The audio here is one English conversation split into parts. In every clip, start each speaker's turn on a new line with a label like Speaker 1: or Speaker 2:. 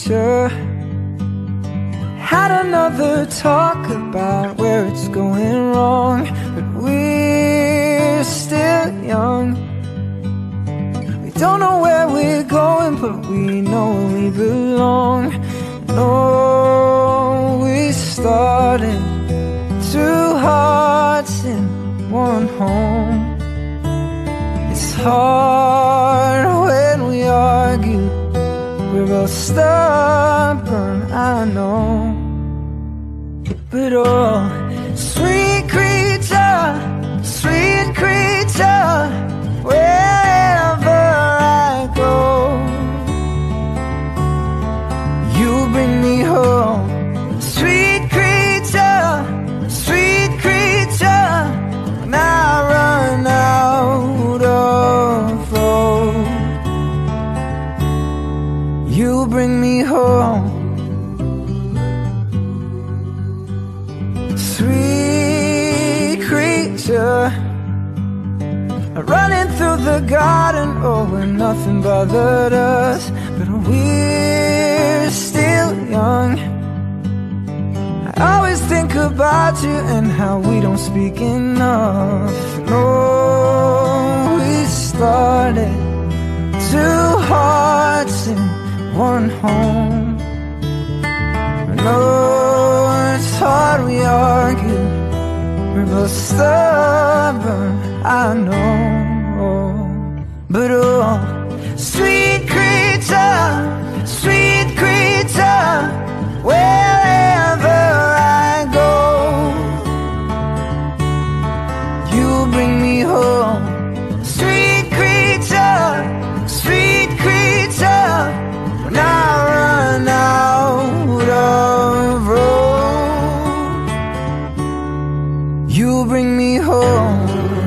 Speaker 1: creature. Had another talk about where it's going wrong, but we're still young. We don't know where we're going, but we know we belong. No, we started two hearts in one home. It's hard when we argue, we're both stubborn, I know. But oh, sweet creature, wherever I go, you bring me home. Sweet creature, when I run out of road, you bring me home. Sweet creature, running through the garden, oh, where nothing bothered us, but we're still young. I always think about you and how we don't speak enough. No, we started two hearts in one home. No, it's hard we argue, we're both stubborn, I know. But oh, sweet creature, wherever I go, you bring me home. Sweet creature, when I run out of road, you bring me home.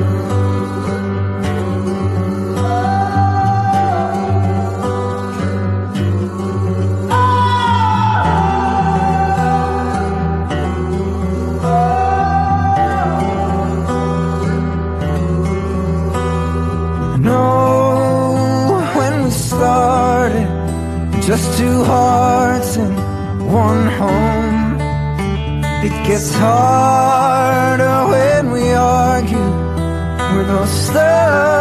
Speaker 1: Just two hearts in one home. It gets harder when we argue, we're both stuck